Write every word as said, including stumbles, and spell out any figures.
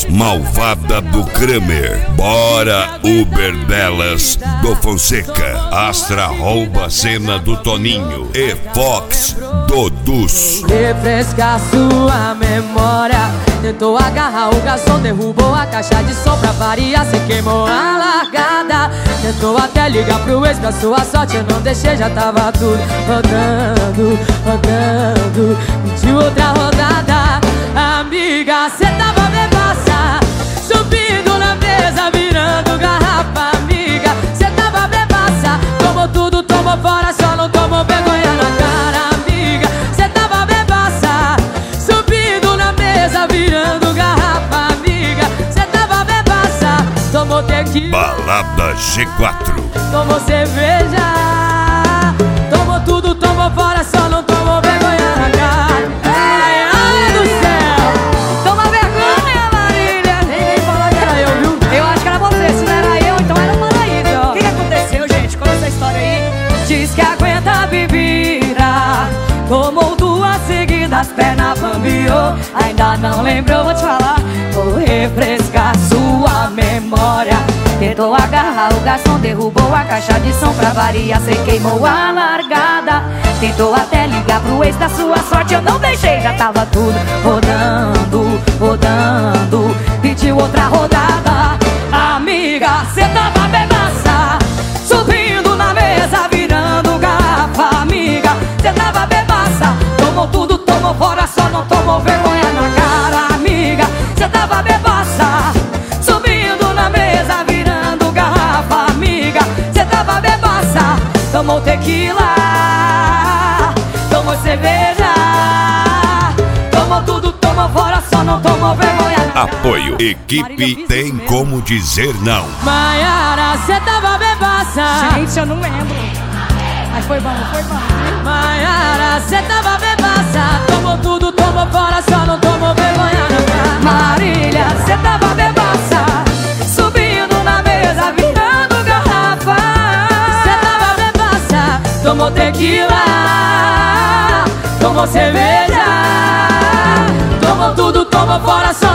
voz malvada do Kramer. Bora Uber delas do Fonseca. Astra rouba a cena do Toninho e Fox do Dus. Refresca sua memória. Tentou agarrar o garçom, derrubou a caixa de som pra variar, cê queimou a largada. Tentou até ligar pro ex, pra sua sorte eu não deixei, já tava tudo rodando, rodando. Pediu outra rodada. Amiga, cê tava bebaça, subindo na mesa, virando garrafa. Amiga, cê tava bebaça, tomou tudo, tomou fora, só não tomou vergonha na cara. Amiga, cê tava bebaça, subindo na mesa, virando garrafa. Amiga, cê tava bebaça, tomou tequila, Balada G quatro. tomou cerveja, tomou tudo, tomou fora, só não tomou vergonha na cara. Ai, ai do céu, toma vergonha, Marília. Nem falou que era eu, viu? Eu acho que era você, se não era eu, então era o Maraída. O que, que aconteceu, gente? Conta essa história aí. Diz que aguenta a bebida, tomou duas seguidas, perna bambiou. Ainda não lembrou, vou te falar. Vou refrescar sua memória. Tentou agarrar o garçom, derrubou a caixa de som pra variar, cê queimou a largada. Tentou até ligar pro ex, da sua sorte eu não deixei, já tava tudo rodando, rodando. Pediu outra rodada. Amiga, cê tava bebaça, subindo na mesa, virando garrafa. Amiga, cê tava bebaça, tomou tudo, tomou fora, só não tomou vergonha na cara. Amiga, cê tava bebaça, subindo na mesa, virando garrafa. Amiga, cê tava bebaça, tomou tequila, tomou cerveja, tomou tudo, tomou fora, só não tomou vergonha. Apoio Equipe Tem Como Dizer Não. Maiara, cê tava bebaça. Gente, eu não lembro. Mas foi bom, foi bom. Maiara, cê tava bebaça, tomou tudo, tomou fora, só não tomou vergonha na cara. Marília, cê tava bebaça, subindo na mesa, virando garrafa. Cê tava bebaça, tomou tequila, tomou cerveja, tomou tudo, tomou fora, só